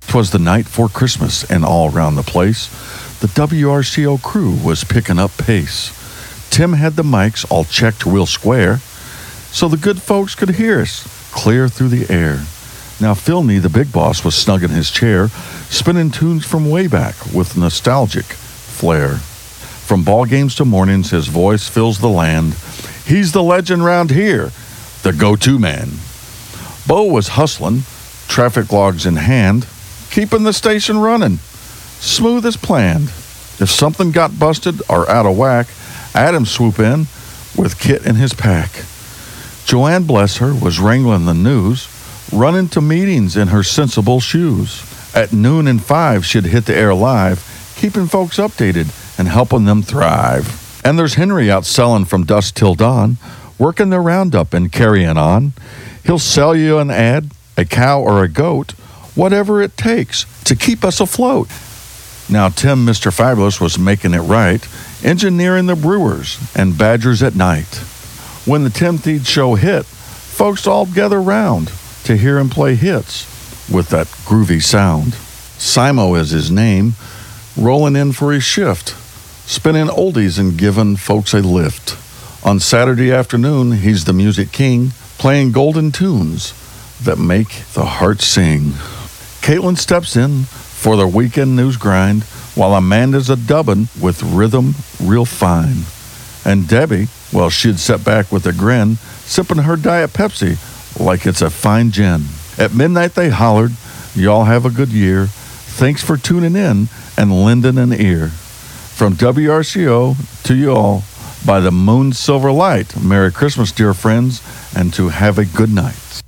'Twas the night 'fore Christmas, and all round the place, the WRCO crew was picking up pace. Tim had the mics all checked real square, so the good folks could hear us clear through the air. Now Philney, the big boss, was snug in his chair, spinning tunes from way back with nostalgic flair. From ball games to mornings, his voice fills the land. He's the legend round here, the go-to man. Bo was hustling, traffic logs in hand, keeping the station running, smooth as planned. If something got busted or out of whack, Adam swoop in with Kit in his pack. Joanne, bless her, was wrangling the news, running to meetings in her sensible shoes. At noon and 5, she'd hit the air live, keeping folks updated and helping them thrive. And there's Henry out selling from dusk till dawn, working the roundup and carrying on. He'll sell you an ad, a cow or a goat, whatever it takes to keep us afloat. Now Tim, Mr. Fabulous, was making it right, engineering the Brewers and Badgers at night. When the Tim Thede show hit, folks all gather round to hear him play hits with that groovy sound. Simo is his name, rolling in for his shift, spinning oldies and giving folks a lift. On Saturday afternoon, he's the music king, playing golden tunes that make the heart sing. Caitlin steps in for the weekend news grind, while Amanda's a-dubbin' with rhythm real fine. And Debbie, well, she'd sit back with a grin, sipping her Diet Pepsi like it's a fine gin. At midnight they hollered, y'all have a good year. Thanks for tuning in and lending an ear. From WRCO to you all, by the moon's silver light, Merry Christmas, dear friends, and to have a good night.